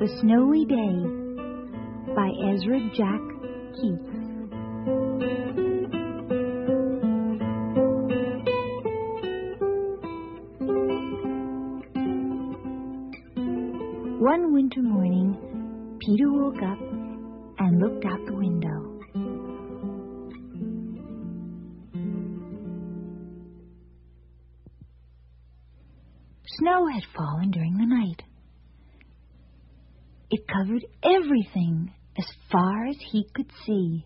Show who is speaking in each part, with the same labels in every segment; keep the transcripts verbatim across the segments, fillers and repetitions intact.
Speaker 1: A Snowy Day by Ezra Jack Keats. One winter morning, Peter woke up and looked out the window. Snow had fallen during the night. It covered everything as far as he could see.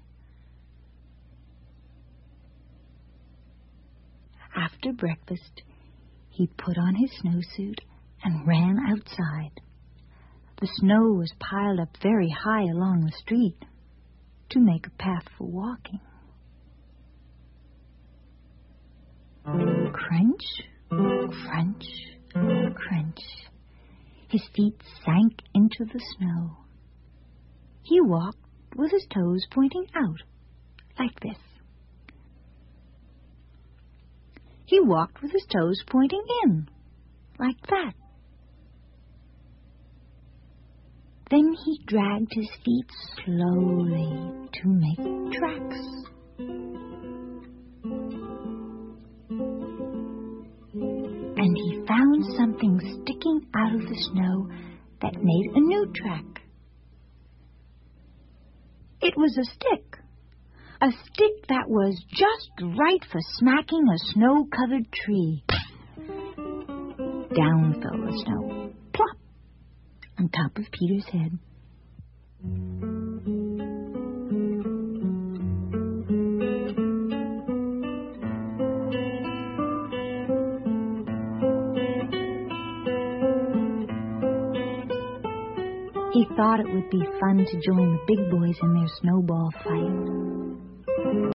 Speaker 1: After breakfast, he put on his snowsuit and ran outside. The snow was piled up very high along the street to make a path for walking. Crunch, crunch, crunch. His feet sank into the snow. He walked with his toes pointing out, like this. He walked with his toes pointing in, like that. Then he dragged his feet slowly to make tracks. And he found something sticking out of the snow that made a new track. It was a stick, a stick that was just right for smacking a snow-covered tree. Down fell the snow, plop, on top of Peter's head. He thought it would be fun to join the big boys in their snowball fight.